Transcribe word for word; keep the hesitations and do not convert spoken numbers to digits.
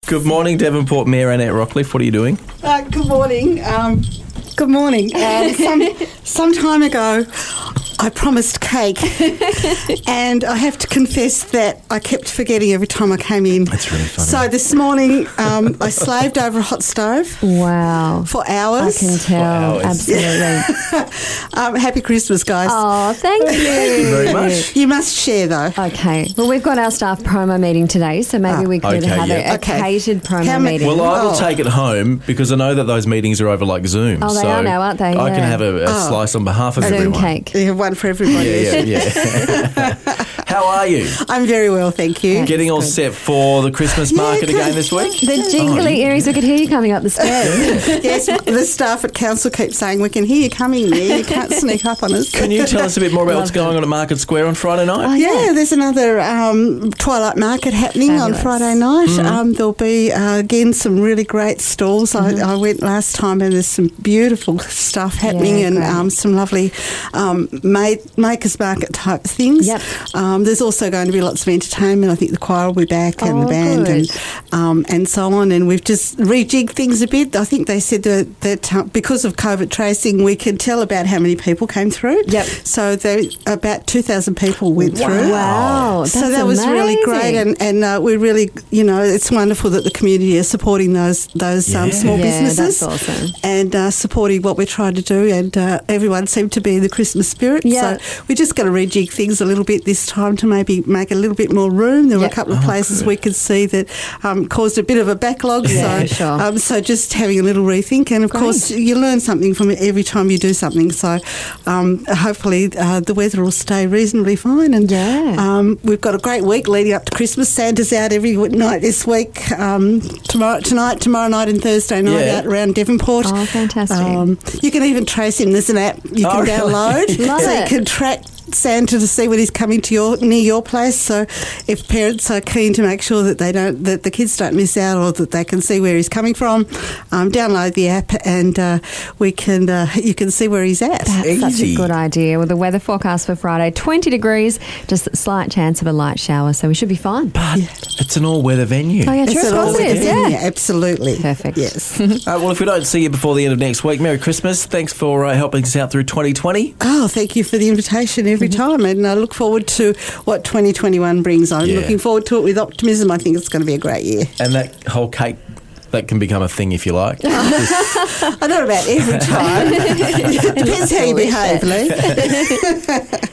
Good morning, Devonport Mayor Annette Rockcliffe. What are you doing? Uh, good morning. Um, good morning. Um, some, some time ago, I promised cake, and I have to confess that I kept forgetting every time I came in. That's really funny. So this morning, um, I slaved over a hot stove. Wow. For hours. I can tell. hours. Absolutely. um, happy Christmas, guys. Oh, thank you. Thank you very much. You must share, though. Okay. Well, we've got our staff promo meeting today, so maybe we could okay, have yeah. a, a Okay. catered promo How ma- meeting. Well, I will Oh. take it home because I know that those meetings are over like Zoom. Oh, they so are now, aren't they? I can Yeah. have a, a Oh. slice on behalf of Zoom everyone. cake. You have one for everybody. Yeah, yeah, yeah. How are you? I'm very well, thank you. Getting all set for the Christmas market Yeah, again this week? The jingly earrings, we could hear you coming up the stairs. Yes, the staff at council keep saying, we can hear you coming there. You can't sneak up on us. Can you tell us a bit more about what's going on at Market Square on Friday night? Oh, Yeah, there's another um, Twilight Market happening Fabulous. on Friday night. Mm-hmm. Um, there'll be, uh, again, some really great stalls. Mm-hmm. I, I went last time and there's some beautiful stuff happening Yeah, and great. um, some lovely um, made, makers market type things. Yep. Um, there's also going to be lots of entertainment. I think the choir will be back and Oh, the band good. and um, and so on. And we've just rejigged things a bit. I think they said that, that uh, because of COVID tracing, we can tell about how many people came through. Yep. So there, about two thousand people went through. Wow. That's So that was really amazing. great, and, and uh, we really, you know, it's wonderful that the community is supporting those those um, Yeah. small Yeah, businesses that's awesome. and uh, supporting what we're trying to do, and uh, everyone seemed to be in the Christmas spirit. Yeah. So we're just going to rejig things a little bit this time to maybe make a little bit more room. There were Yep. a couple of Oh, places good. we could see that um, caused a bit of a backlog. Yeah, so, sure. um, so just having a little rethink, and of Great. course you learn something from it every time you do something. So um, hopefully uh, the weather will stay reasonably fine, and Yeah. um, we've got a great week leading up to Christmas. Santa's out every night this week. Um, tomorrow, tonight, tomorrow night, and Thursday night Yeah. out around Devonport. Oh, fantastic. Um, you can even trace him. There's an app you Oh, can really? download, Love so it. you can track Santa to see when he's coming to your near your place. So if parents are keen to make sure that they don't that the kids don't miss out, or that they can see where he's coming from, um, download the app and uh, we can uh, you can see where he's at. That's such Easy. a good idea. Well, the weather forecast for Friday, twenty degrees, just a slight chance of a light shower, so we should be fine. But it's an all-weather venue. Oh, yeah, It's true. Of an course it is, all-weather, yeah. absolutely. Perfect. Yes. Uh, well, if we don't see you before the end of next week, Merry Christmas. Thanks for uh, helping us out through twenty twenty. Oh, thank you for the invitation every time, and I look forward to what twenty twenty-one brings. I'm Yeah. looking forward to it with optimism. I think it's going to be a great year. And that whole cake, that can become a thing if you like. I don't know about every time. Depends how you behave, Lee.